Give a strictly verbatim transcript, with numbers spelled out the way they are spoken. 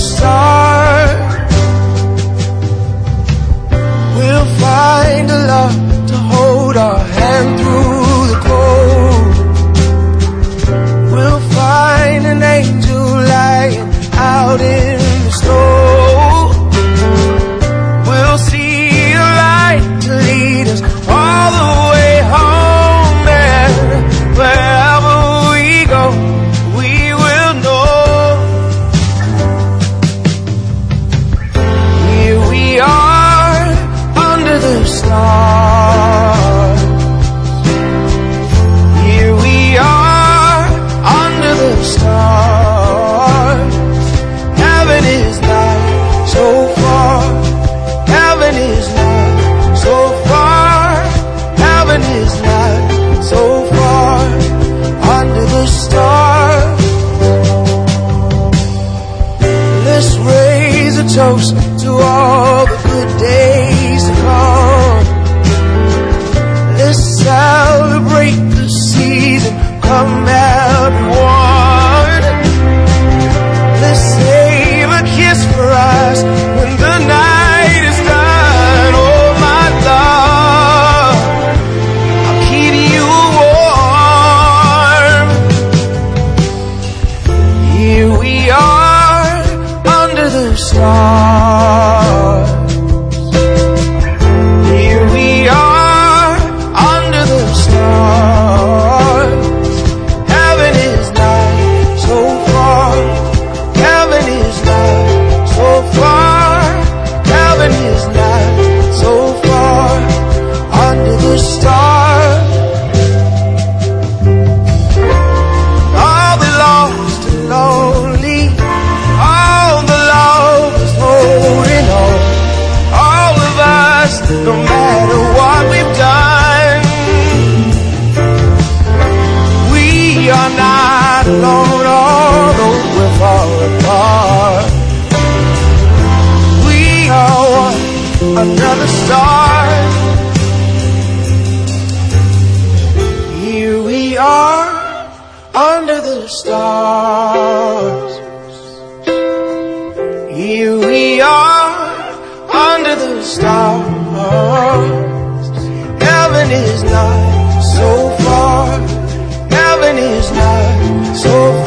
start, we'll find a love to hold our hand through the cold. We'll find an angel lying out in the snow. We'll see a light to lead us all the way home, and wherever we go, we will know. Here we are under the stars. Here we are under the stars. Heaven is not so far. Heaven is not so far. Heaven is not so far. Under the stars. Let's raise a toast to all the good days to come. Let's celebrate the season. Come everyone. Let's save a kiss for us when the night is done. Oh my love, I'll keep you warm. Here we are under the stars. Here we are under the stars. Heaven is not so far. Heaven is not so far. Heaven is not so far. Under the stars. All the lost and lonely, all the lovers holding on, all of us, no matter what we've done, we are not alone, although we're far apart. We are one under the stars. Here we are under the stars. Here we are under the stars. Heaven is not so far. Heaven is not so far.